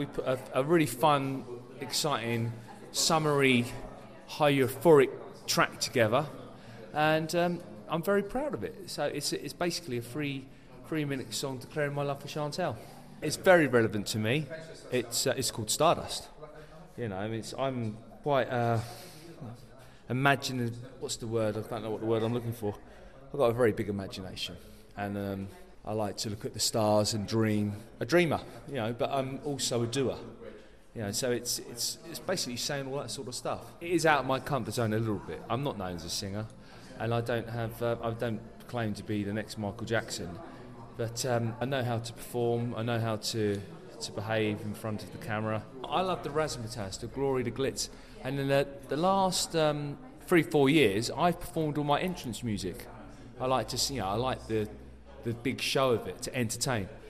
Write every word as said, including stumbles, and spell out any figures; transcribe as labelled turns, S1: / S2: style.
S1: we put a, a really fun, exciting, summery, high euphoric track together, and um, I'm very proud of it. So it's it's basically a three three minute song declaring my love for Chantel. It's very relevant to me. It's uh, it's called Stardust. You know, it's, I'm quite uh, imaginative. What's the word? I don't know what the word I'm looking for. I've got a very big imagination, and um, I like to look at the stars and dream. A dreamer, you know, but I'm also a doer. You know, so it's it's it's basically saying all that sort of stuff. It is out of my comfort zone a little bit. I'm not known as a singer, and I don't have uh, I don't claim to be the next Michael Jackson, but um, I know how to perform. I know how to to behave in front of the camera. I love the razzmatazz, the glory, the glitz, and in the the last um, three four years, I've performed all my entrance music. I like to, you know, I like the the big show of it to entertain.